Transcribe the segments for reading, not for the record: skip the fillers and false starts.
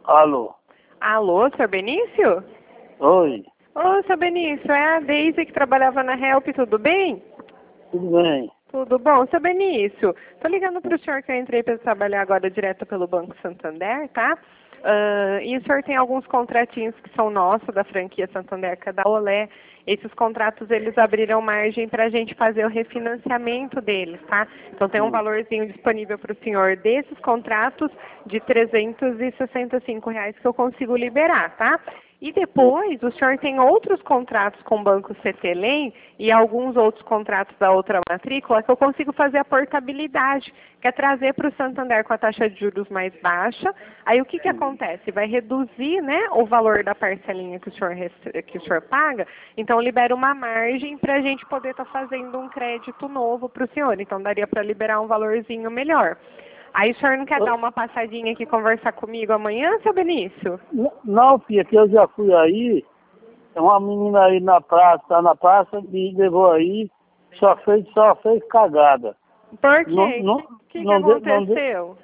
Alô? Alô, seu Benício? Oi, Ô, seu Benício, é a Deise que trabalhava na Help, tudo bem? tudo bem? Tudo bom? Seu Benício, tô ligando pro senhor que eu entrei para trabalhar agora direto pelo Banco Santander, tá? E o senhor tem alguns contratinhos que são nossos, da franquia Santander, que é da Olé. Esses contratos, eles abriram margem para a gente fazer o refinanciamento deles, tá? Então tem um valorzinho disponível para o senhor desses contratos de R$ 365 que eu consigo liberar, tá? E depois, o senhor tem outros contratos com o Banco CTLM e alguns outros contratos da outra matrícula que eu consigo fazer a portabilidade, que é trazer para o Santander com a taxa de juros mais baixa. Aí o que acontece? Vai reduzir, né, o valor da parcelinha que o senhor paga, então libera uma margem para a gente poder estar fazendo um crédito novo para o senhor. Então daria para liberar um valorzinho melhor. Aí o senhor não quer dar uma passadinha aqui conversar comigo amanhã, seu Benício? Não, filha, que eu já fui aí, tem uma menina aí na praça, tá na praça, me levou aí, só fez cagada. Por Não, quê? não, O que não deu, aconteceu?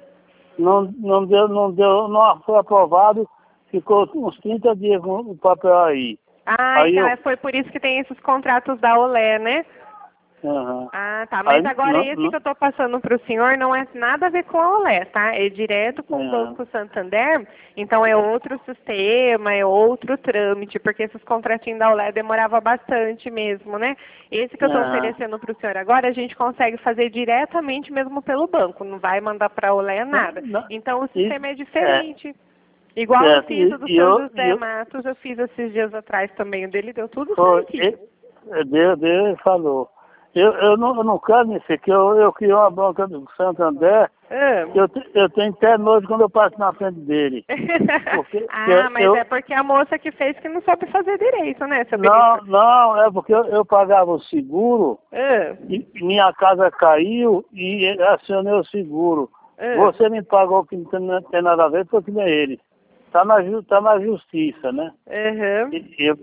não foi aprovado, ficou uns 30 dias com o papel aí. Ah, Aí então eu, foi por isso que tem esses contratos da Olé, né? aham. Ah, tá. Mas Aí, agora esse que eu estou passando para o senhor não é nada a ver com a Olé, tá? É direto com o Banco Santander, então é outro sistema, é outro trâmite, porque esses contratinhos da Olé demorava bastante mesmo, né? Esse que eu estou oferecendo para o senhor agora, a gente consegue fazer diretamente mesmo pelo banco, não vai mandar para a Olé nada. Então o sistema é diferente. Igual eu certo, fiz o do e seu eu, José Matos, eu fiz esses dias atrás também, o dele deu tudo foi, certinho. Deus falou. Eu não quero nisso aqui, eu criei uma banca do Santander, Ah. eu tenho até nojo quando eu passo na frente dele. Porque Ah, mas é porque a moça que fez que não soube fazer direito, né, seu Benício? não, é porque eu pagava o seguro, Ah, e minha casa caiu e acionei o seguro. ah, Você me pagou que não tem nada a ver, foi que nem ele. Tá na justiça, né? aham. E eu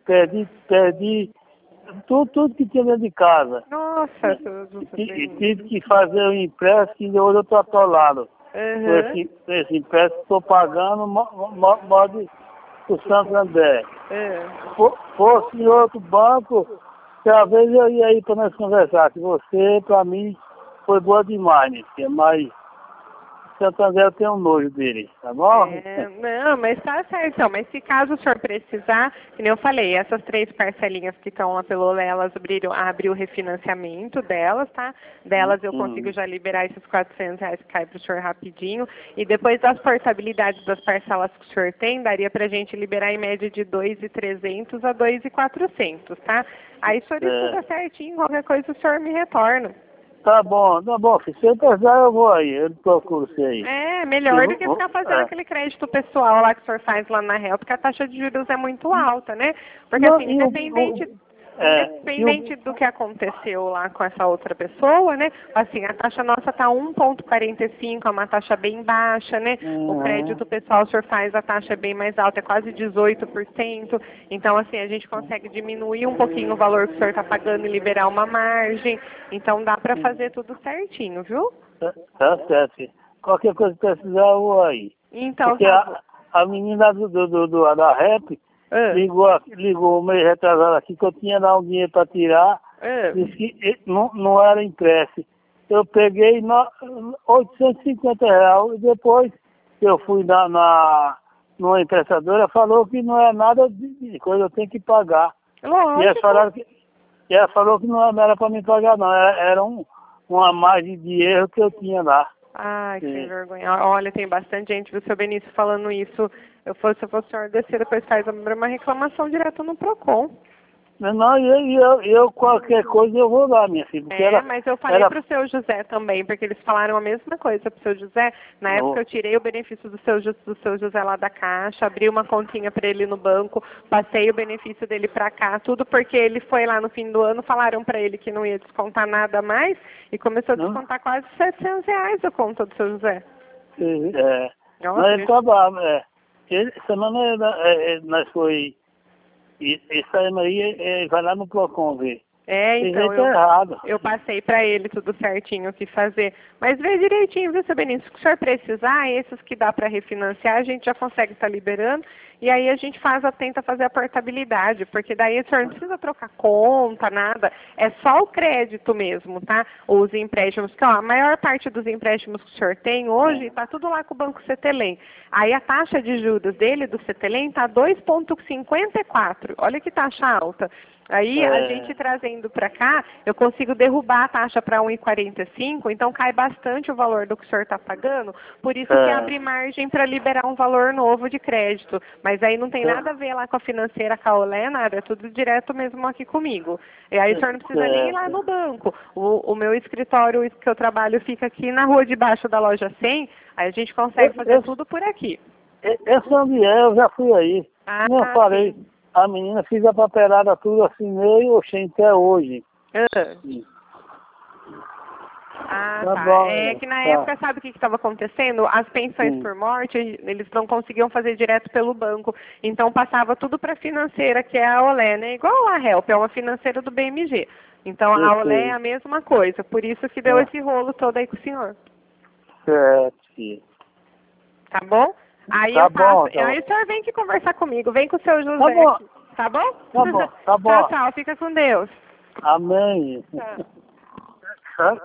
perdi tudo que tinha dentro de casa. Nossa, seu E Benício. tive que fazer o empréstimo e hoje eu estou atolado. Com Aham. esse empréstimo estou pagando modo o Santander. Ah. Fosse em outro banco, talvez eu ia aí para nós conversar. Que você, para mim, foi boa demais, né? Mas Santander eu tenho um nojo dele, tá bom? Não, mas tá certo. Então, mas se caso o senhor precisar, que nem eu falei, essas 3 parcelinhas que estão lá pelo Olé, elas abriu o refinanciamento delas, tá? Delas eu consigo já liberar esses R$ 400 que cai pro senhor rapidinho. E depois das portabilidades das parcelas que o senhor tem, daria pra gente liberar em média de 2.300 a 2.400, tá? Aí o senhor estuda certinho, qualquer coisa o senhor me retorna. Tá bom, filho. Se eu precisar, eu vou aí. Eu procuro você aí. É, melhor do que ficar fazendo aquele crédito pessoal lá que o senhor faz lá na Help, porque a taxa de juros é muito alta, né? Porque Não, assim, independente do que aconteceu lá com essa outra pessoa, né? Assim, a taxa nossa tá 1,45, é uma taxa bem baixa, né? O crédito pessoal o senhor faz, a taxa é bem mais alta, é quase 18%. Então, assim, a gente consegue diminuir um pouquinho o valor que o senhor está pagando e liberar uma margem. Então, dá para fazer tudo certinho, viu? Tá certo, filho. Qualquer coisa que precisar, eu vou aí. Então, Porque tá bom. a menina da rap Ah, ligou meio retrasado aqui que eu tinha lá um dinheiro para tirar, ah. disse que não era empréstimo. Eu peguei R$ 850 e depois eu fui numa emprestadora, falou que não é nada de coisa, eu tenho que pagar. E eles Lógico. falaram e ela falou que não era para me pagar não, era uma margem de erro que eu tinha lá. Ai, que sem Sim. vergonha. Olha, tem bastante gente do seu Benício falando isso. Se eu fosse o senhor descer, depois faz uma reclamação direto no PROCON. Não, eu qualquer coisa eu vou lá, minha filha, porque Mas eu falei pro seu José também, porque eles falaram a mesma coisa pro seu José. Na época eu tirei o benefício do seu José lá da Caixa, abri uma continha para ele no banco, passei o benefício dele para cá, tudo porque ele foi lá no fim do ano, falaram para ele que não ia descontar nada mais e começou a descontar quase R$ 700 a conta do seu José. Não, ele trabalha, semana nós foi, isso aí vai lá no PROCON ver. Tem Então, jeito errado. eu passei para ele tudo certinho o que fazer. Mas vê direitinho, viu, seu Benício? Se o senhor precisar, esses que dá para refinanciar, a gente já consegue estar liberando. E aí a gente tenta fazer a portabilidade, porque daí o senhor não precisa trocar conta, nada. É só o crédito mesmo, tá? Os empréstimos, que ó, a maior parte dos empréstimos que o senhor tem hoje está tudo lá com o Banco Cetelem. Aí a taxa de juros dele, do Cetelem, está 2,54. Olha que taxa alta. Aí a gente trazendo para cá, eu consigo derrubar a taxa para 1,45, então cai bastante o valor do que o senhor está pagando, por isso que abre margem para liberar um valor novo de crédito. Mas aí não tem nada a ver lá com a financeira Caolé, nada, é tudo direto mesmo aqui comigo. E aí o senhor não precisa nem ir lá no banco. O meu escritório que eu trabalho fica aqui na rua de baixo da loja 100, aí a gente consegue fazer tudo por aqui. Esse onde eu já fui aí. Não falei. Sim. A menina fez a papelada tudo assim, meio até hoje. Tá. Bom, É que na época, sabe o que estava acontecendo? As pensões por morte, eles não conseguiam fazer direto pelo banco. Então passava tudo para a financeira, que é a Olé, né? Igual a Help, é uma financeira do BMG. Então a Olé é a mesma coisa. Por isso que deu esse rolo todo aí com o senhor. Certo. Tá bom? Aí Tá eu passo. bom. Aí o senhor vem aqui conversar comigo. Vem com o seu José. Tá bom. Tá bom? Tá bom. Tá bom. Tchau, tchau. Fica com Deus. Amém. Tchau.